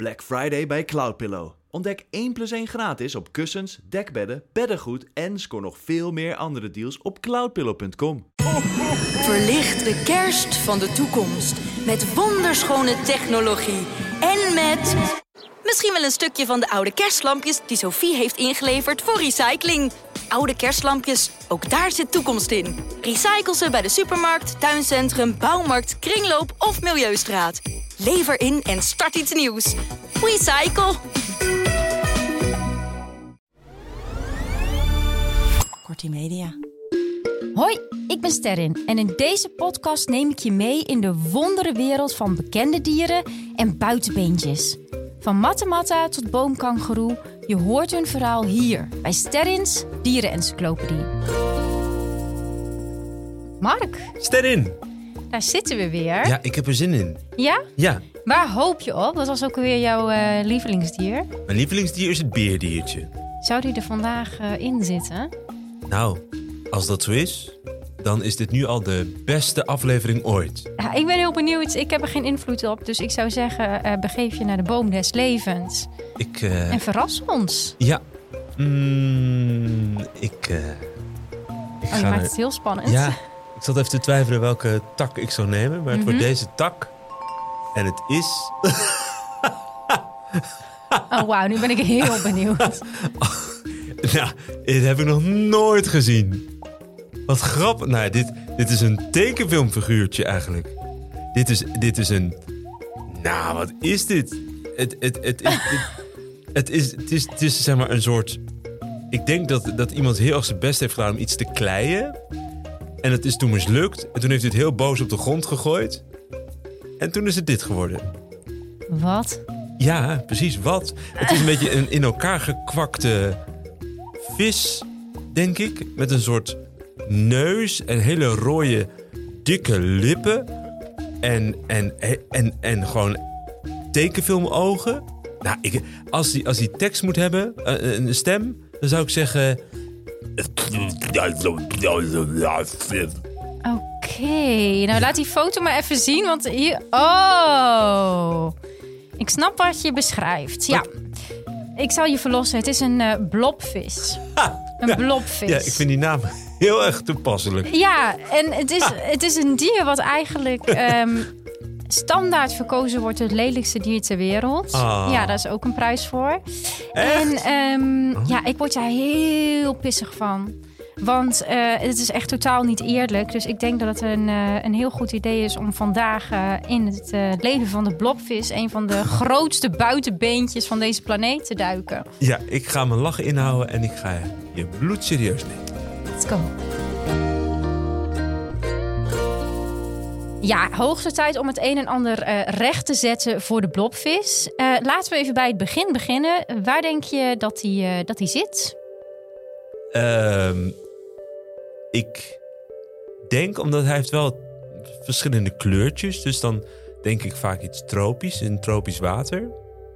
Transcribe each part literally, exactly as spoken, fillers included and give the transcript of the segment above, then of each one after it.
Black Friday bij Cloudpillow. Ontdek één plus één gratis op kussens, dekbedden, beddengoed en scoor nog veel meer andere deals op cloudpillow punt com. Verlicht de kerst van de toekomst met wonderschone technologie en met misschien wel een stukje van de oude kerstlampjes die Sophie heeft ingeleverd voor recycling. Oude kerstlampjes, ook daar zit toekomst in. Recycle ze bij de supermarkt, tuincentrum, bouwmarkt, kringloop of milieustraat. Lever in en start iets nieuws. Recycle. Kortie Media. Hoi, ik ben Sterrin en in deze podcast neem ik je mee in de wonderenwereld van bekende dieren en buitenbeentjes. Van mattematta tot boomkangoeroe, je hoort hun verhaal hier bij Sterrins Dierenencyclopedie. Mark. Sterrin. Daar zitten we weer. Ja, ik heb er zin in. Ja? Ja. Waar hoop je op? Dat was ook alweer jouw uh, lievelingsdier. Mijn lievelingsdier is het beerdiertje. Zou die er vandaag uh, in zitten? Nou, als dat zo is, dan is dit nu al de beste aflevering ooit. Ja, ik ben heel benieuwd. Ik heb er geen invloed op. Dus ik zou zeggen, uh, begeef je naar de boom des levens. Ik, uh... En verras ons. Ja. Mm, ik, uh... ik oh, je maakt het heel spannend. Ja, ik zat even te twijfelen welke tak ik zou nemen. Maar het mm-hmm. wordt deze tak. En het is... oh, wauw. Nu ben ik heel benieuwd. oh, nou, dit heb ik nog nooit gezien. Wat grappig. Nou, dit, dit is een tekenfilmfiguurtje eigenlijk. Dit is, dit is een... Nou, wat is dit? Het, het, het, het, het, het, is, het, is, het is zeg maar een soort... Ik denk dat, dat iemand heel erg zijn best heeft gedaan om iets te kleien. En het is toen mislukt. En toen heeft hij het heel boos op de grond gegooid. En toen is het dit geworden. Wat? Ja, precies, wat? Het is een beetje een in elkaar gekwakte vis, denk ik. Met een soort neus en hele rode, dikke lippen. En, en, en, en gewoon tekenfilmogen. Nou, ik, als hij als die tekst moet hebben, een stem, dan zou ik zeggen... Oké, okay, nou laat die foto maar even zien, want hier... Oh, ik snap wat je beschrijft. Ja, ik zal je verlossen. Het is een uh, blobvis. Ha, een ja, blobvis. Ja, ik vind die naam heel erg toepasselijk. Ja, en het is, het is een dier wat eigenlijk um, standaard verkozen wordt tot het lelijkste dier ter wereld. Ah. Ja, daar is ook een prijs voor. Echt? En um, oh. ja, ik word daar heel pissig van. Want uh, het is echt totaal niet eerlijk. Dus ik denk dat het een, uh, een heel goed idee is om vandaag uh, in het uh, leven van de blobvis... een van de grootste buitenbeentjes van deze planeet te duiken. Ja, ik ga mijn lachen inhouden en ik ga je bloed serieus nemen. Let's go. Ja, hoogste tijd om het een en ander uh, recht te zetten voor de blobvis. Uh, laten we even bij het begin beginnen. Waar denk je dat hij uh, dat hij zit? Um, ik denk, omdat hij heeft wel verschillende kleurtjes. Dus dan denk ik vaak iets tropisch, in tropisch water.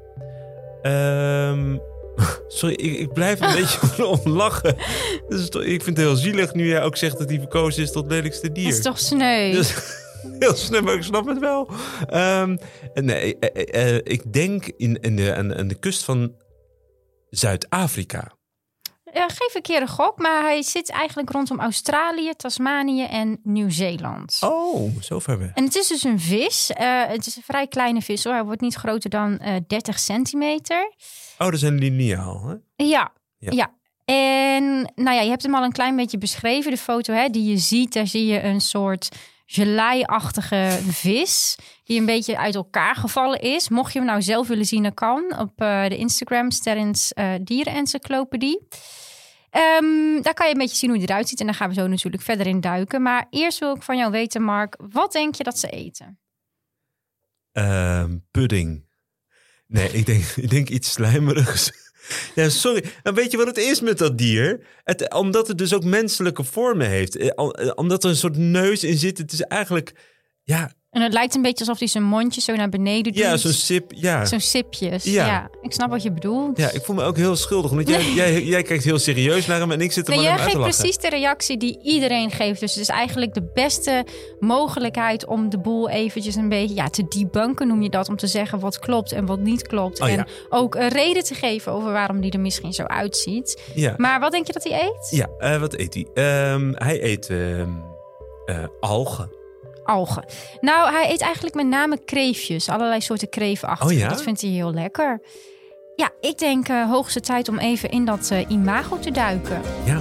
Um, sorry, ik, ik blijf een beetje om lachen. Dus toch, ik vind het heel zielig nu jij ook zegt dat hij verkozen is tot lelijkste dier. Dat is toch sneu? Dus, heel sneu, maar ik snap het wel. Um, nee, uh, uh, ik denk in, in de, aan, aan de kust van Zuid-Afrika. Uh, geef een keer een gok, maar hij zit eigenlijk rondom Australië, Tasmanië en Nieuw-Zeeland. Oh, zo ver weg. En het is dus een vis. Uh, het is een vrij kleine vis hoor. Hij wordt niet groter dan uh, dertig centimeter. Oh, dat is een liniaal, hè? Ja, ja, ja. En nou ja, je hebt hem al een klein beetje beschreven. De foto hè, die je ziet, daar zie je een soort gelei-achtige vis die een beetje uit elkaar gevallen is. Mocht je hem nou zelf willen zien, dan kan op uh, de Instagram Sterrins uh, Dierenencyclopedie. Um, daar kan je een beetje zien hoe hij eruit ziet. En daar gaan we zo natuurlijk verder in duiken. Maar eerst wil ik van jou weten, Mark, wat denk je dat ze eten? Uh, pudding. Nee, ik denk, ik denk iets slijmerigs. Ja, sorry. Nou, weet je wat het is met dat dier? Het, omdat het dus ook menselijke vormen heeft. Omdat er een soort neus in zit. Het is eigenlijk... Ja, En het lijkt een beetje alsof hij zijn mondje zo naar beneden doet. Ja, zo'n sip. Ja. Zo'n sipjes. Ja. Ja. Ik snap wat je bedoelt. Ja, ik voel me ook heel schuldig. Omdat jij, jij, jij kijkt heel serieus naar hem en ik zit er Nee, maar jij naar uit te geeft lachen. precies de reactie die iedereen geeft. Dus het is eigenlijk de beste mogelijkheid om de boel eventjes een beetje ja, te debunken, noem je dat. Om te zeggen wat klopt en wat niet klopt. Oh, ja. En ook een reden te geven over waarom die er misschien zo uitziet. Ja, Maar wat denk je dat hij eet? ja uh, wat eet hij? Um, hij eet um, uh, algen. Algen. Nou, hij eet eigenlijk met name kreefjes. Allerlei soorten kreefachtigen. Oh ja? Dat vindt hij heel lekker. Ja, ik denk uh, hoogste tijd om even in dat uh, imago te duiken. Ja.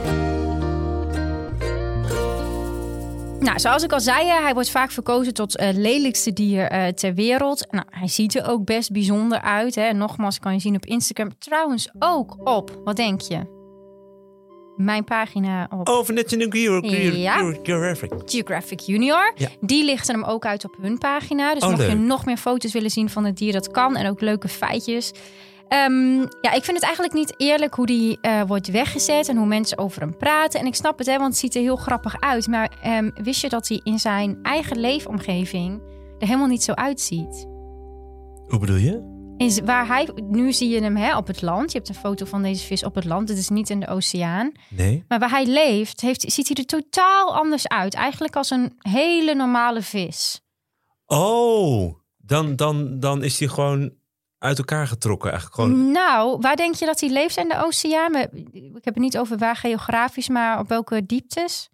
Nou, zoals ik al zei, hij wordt vaak verkozen tot uh, lelijkste dier uh, ter wereld. Nou, hij ziet er ook best bijzonder uit. Hè. Nogmaals, kan je zien op Instagram. Trouwens ook op, wat denk je? Mijn pagina op Oh, van National Geographic. Geographic Junior. Ja. Die lichten hem ook uit op hun pagina. Dus oh, mocht leuk. je nog meer foto's willen zien van het dier, dat kan. En ook leuke feitjes. Um, ja, ik vind het eigenlijk niet eerlijk hoe die uh, wordt weggezet en hoe mensen over hem praten. En ik snap het, hè, want het ziet er heel grappig uit. Maar um, wist je dat hij in zijn eigen leefomgeving er helemaal niet zo uitziet? Hoe bedoel je? Is waar hij, nu zie je hem hè, op het land. Je hebt een foto van deze vis op het land. Het is niet in de oceaan. Nee. Maar waar hij leeft, heeft, ziet hij er totaal anders uit. Eigenlijk als een hele normale vis. Oh, dan, dan, dan is hij gewoon uit elkaar getrokken. Eigenlijk gewoon... Nou, waar denk je dat hij leeft in de oceaan? Ik heb het niet over waar geografisch, maar op welke dieptes?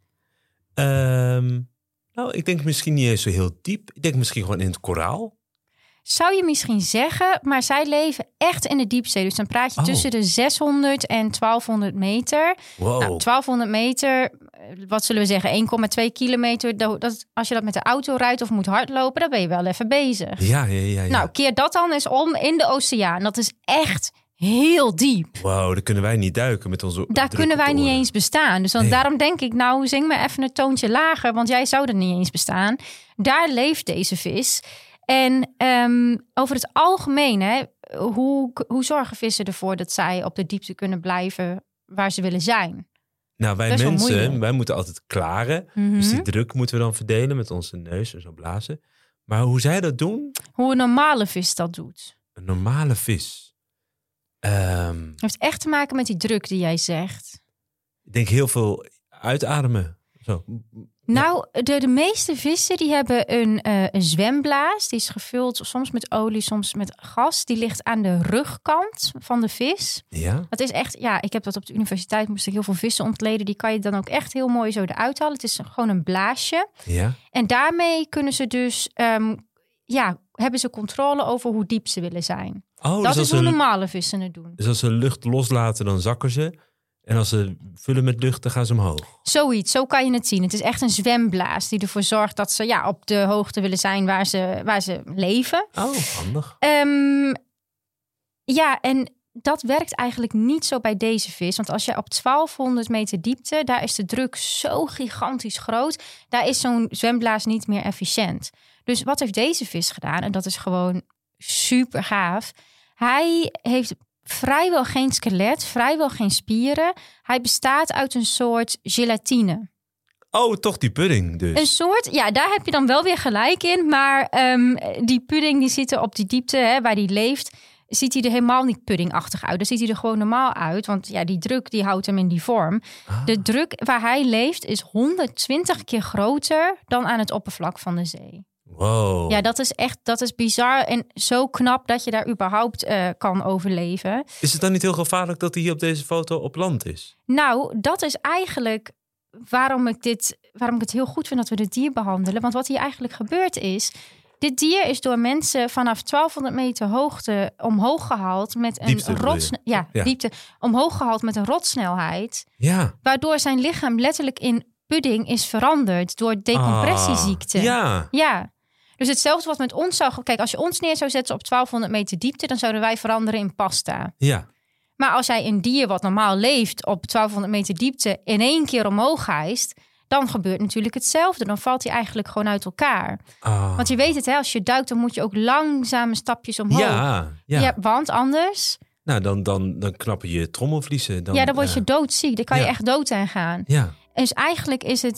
Um, nou, ik denk misschien niet eens zo heel diep. Ik denk misschien gewoon in het koraal. Zou je misschien zeggen, maar zij leven echt in de diepzee. Dus dan praat je oh. tussen de zeshonderd en twaalfhonderd meter. Wow. Nou, twaalfhonderd meter, wat zullen we zeggen, één komma twee kilometer. Dat, als je dat met de auto rijdt of moet hardlopen, dan ben je wel even bezig. Ja, ja, ja. ja. Nou, keer dat dan eens om in de oceaan. Dat is echt heel diep. Wauw, daar kunnen wij niet duiken met onze Daar kunnen wij niet oren. eens bestaan. Dus dan, nee. daarom denk ik, nou zing me even een toontje lager. Want jij zou er niet eens bestaan. Daar leeft deze vis. En um, over het algemeen, hè, hoe, hoe zorgen vissen ervoor dat zij op de diepte kunnen blijven waar ze willen zijn? Nou, wij Best wel mensen, moeilijk. wij moeten altijd klaren. Mm-hmm. Dus die druk moeten we dan verdelen met onze neus en zo blazen. Maar hoe zij dat doen? Hoe een normale vis dat doet. Een normale vis. Um, Het heeft echt te maken met die druk die jij zegt. Ik denk heel veel uitademen. Zo. Nou, de, de meeste vissen die hebben een, uh, een zwemblaas. Die is gevuld soms met olie, soms met gas. Die ligt aan de rugkant van de vis. Ja? Dat is echt, ja, ik heb dat op de universiteit, moest ik heel veel vissen ontleden. Die kan je dan ook echt heel mooi zo eruit halen. Het is gewoon een blaasje. Ja? En daarmee kunnen ze dus, um, ja, hebben ze controle over hoe diep ze willen zijn. Oh, dat dus is hoe een, normale vissen het doen. Dus als ze lucht loslaten, dan zakken ze. En als ze vullen met lucht, dan gaan ze omhoog. Zoiets, zo kan je het zien. Het is echt een zwemblaas die ervoor zorgt dat ze ja, op de hoogte willen zijn waar ze, waar ze leven. Oh, handig. Um, ja, en dat werkt eigenlijk niet zo bij deze vis. Want als je op twaalfhonderd meter diepte, daar is de druk zo gigantisch groot. Daar is zo'n zwemblaas niet meer efficiënt. Dus wat heeft deze vis gedaan? En dat is gewoon super gaaf. Hij heeft vrijwel geen skelet, vrijwel geen spieren. Hij bestaat uit een soort gelatine. Oh, toch die pudding dus. Een soort, ja, daar heb je dan wel weer gelijk in. Maar um, die pudding die ziet er op die diepte hè, waar die leeft, ziet hij er helemaal niet puddingachtig uit. Dan ziet hij er gewoon normaal uit. Want ja, die druk die houdt hem in die vorm. Ah. De druk waar hij leeft is honderdtwintig keer groter dan aan het oppervlak van de zee. Wow. Ja, dat is echt, dat is bizar en zo knap dat je daar überhaupt uh, kan overleven. Is het dan niet heel gevaarlijk dat hij hier op deze foto op land is? Nou, dat is eigenlijk waarom ik dit, waarom ik het heel goed vind dat we dit dier behandelen. Want wat hier eigenlijk gebeurd is, dit dier is door mensen vanaf twaalfhonderd meter hoogte omhoog gehaald met een Diepte, rots, ja, ja. diepte omhoog gehaald met een rotsnelheid, Ja. waardoor zijn lichaam letterlijk in pudding is veranderd door decompressieziekte. Ah, ja. Ja. Dus hetzelfde wat met ons zou... Kijk, als je ons neer zou zetten op twaalfhonderd meter diepte, dan zouden wij veranderen in pasta. Ja. Maar als jij een dier wat normaal leeft op twaalfhonderd meter diepte in één keer omhoog hijst, dan gebeurt natuurlijk hetzelfde. Dan valt hij eigenlijk gewoon uit elkaar. Ah. Want je weet het, hè, als je duikt, dan moet je ook langzame stapjes omhoog. Ja, ja. ja want anders... Nou, dan, dan, dan knappen je trommelvliezen. Dan, ja, dan word uh, je doodziek. Dan kan ja. je echt dood aan gaan. Ja. Dus eigenlijk is het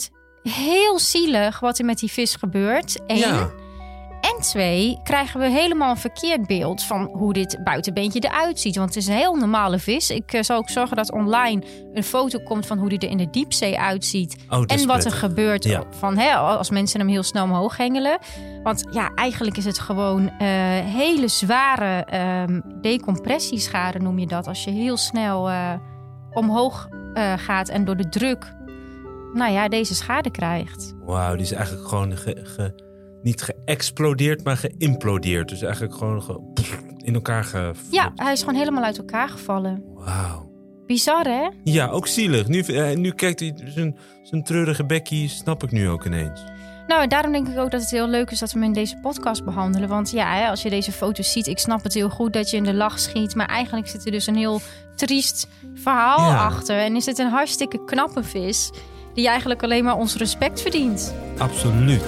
heel zielig wat er met die vis gebeurt. Eén. Ja. En twee, krijgen we helemaal een verkeerd beeld van hoe dit buitenbeentje eruit ziet. Want het is een heel normale vis. Ik uh, zal ook zorgen dat online een foto komt van hoe die er in de diepzee uitziet. Oh, dat is en wat prettig. er gebeurt Ja. van, hè, als mensen hem heel snel omhoog hengelen. Want ja, eigenlijk is het gewoon uh, hele zware um, decompressieschade, noem je dat. Als je heel snel uh, omhoog uh, gaat en door de druk, nou ja, deze schade krijgt. Wauw, die is eigenlijk gewoon ge, ge, niet geëxplodeerd, maar geïmplodeerd. Dus eigenlijk gewoon ge, pff, in elkaar geflopt. Ja, hij is gewoon helemaal uit elkaar gevallen. Wauw. Bizar, hè? Ja, ook zielig. Nu, uh, nu kijkt hij zijn, zijn treurige bekkie, snap ik nu ook ineens. Nou, en daarom denk ik ook dat het heel leuk is dat we hem in deze podcast behandelen. Want ja, hè, als je deze foto's ziet, ik snap het heel goed dat je in de lach schiet. Maar eigenlijk zit er dus een heel triest verhaal Ja. achter. En is het een hartstikke knappe vis die eigenlijk alleen maar ons respect verdient. Absoluut.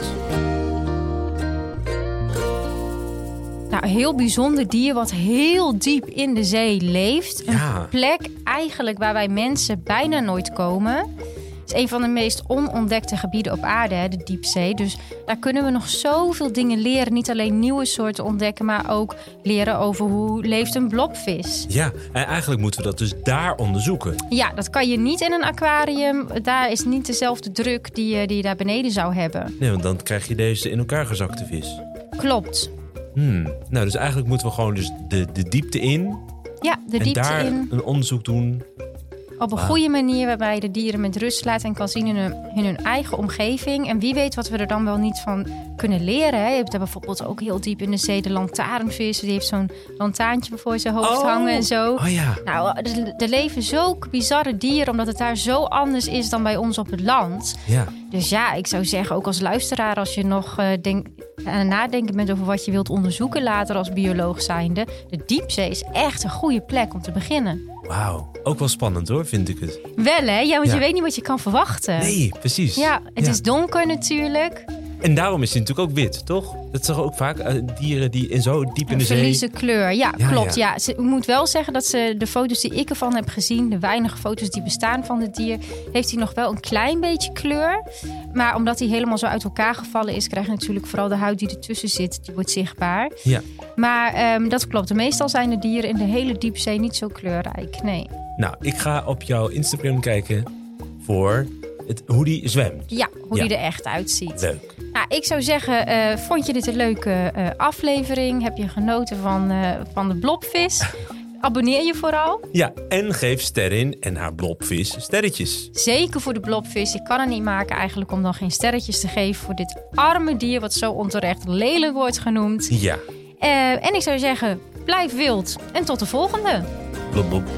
Nou, een heel bijzonder dier wat heel diep in de zee leeft. Ja. Een plek eigenlijk waar wij mensen bijna nooit komen. Het is een van de meest onontdekte gebieden op aarde, hè, de diepzee. Dus daar kunnen we nog zoveel dingen leren. Niet alleen nieuwe soorten ontdekken, maar ook leren over hoe leeft een blobvis. Ja, en eigenlijk moeten we dat dus daar onderzoeken. Ja, dat kan je niet in een aquarium. Daar is niet dezelfde druk die je, die je daar beneden zou hebben. Nee, want dan krijg je deze in elkaar gezakte vis. Klopt. Hmm. Nou, dus eigenlijk moeten we gewoon dus de, de diepte in. Ja, de en diepte daar in. een onderzoek doen. Op een Wauw. goede manier waarbij je de dieren met rust laat en kan zien in hun, in hun eigen omgeving. En wie weet wat we er dan wel niet van kunnen leren. Hè. Je hebt daar bijvoorbeeld ook heel diep in de zee de lantaarnvis. Die heeft zo'n lantaarntje voor zijn hoofd Oh. hangen en zo. Oh ja. Nou, er, er leven zulke bizarre dieren omdat het daar zo anders is dan bij ons op het land. Ja. Dus ja, ik zou zeggen, ook als luisteraar, als je nog uh, denk, aan het nadenken bent over wat je wilt onderzoeken later als bioloog zijnde. De diepzee is echt een goede plek om te beginnen. Wauw. Ook wel spannend hoor, vind ik het. Wel hè? Ja, want Ja. je weet niet wat je kan verwachten. Nee, precies. Ja, het Ja. is donker natuurlijk. En daarom is hij natuurlijk ook wit, toch? Dat zeggen ook vaak uh, dieren die in zo diep in Een de zee... verliezen kleur. Ja, Ja, klopt. ja. Ja. Ze, ik moet wel zeggen dat ze de foto's die ik ervan heb gezien, de weinige foto's die bestaan van het dier, heeft hij nog wel een klein beetje kleur. Maar omdat hij helemaal zo uit elkaar gevallen is, krijg je natuurlijk vooral de huid die ertussen zit, die wordt zichtbaar. Ja. Maar um, dat klopt. Meestal zijn de dieren in de hele diepzee niet zo kleurrijk. Nee. Nou, ik ga op jouw Instagram kijken voor het, hoe die zwemt. Ja, hoe Ja. die er echt uitziet. Leuk. Nou, ik zou zeggen, uh, vond je dit een leuke uh, aflevering? Heb je genoten van, uh, van de blobvis? Abonneer je vooral. Ja, en geef Sterrin en haar blobvis sterretjes. Zeker voor de blobvis. Je kan het niet maken eigenlijk om dan geen sterretjes te geven voor dit arme dier wat zo onterecht lelijk wordt genoemd. Ja. Uh, en ik zou zeggen, blijf wild en tot de volgende. Blob, blob.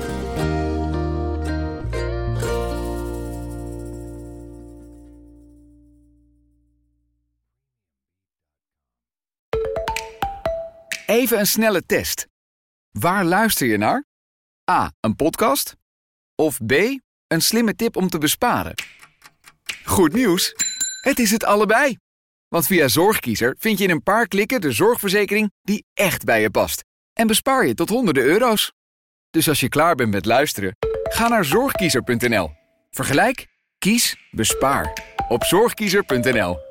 Even een snelle test. Waar luister je naar? A. Een podcast? Of B. Een slimme tip om te besparen? Goed nieuws! Het is het allebei. Want via Zorgkiezer vind je in een paar klikken de zorgverzekering die echt bij je past. En bespaar je tot honderden euro's. Dus als je klaar bent met luisteren, ga naar zorgkiezer punt n l. Vergelijk, kies, bespaar. Op zorgkiezer punt n l.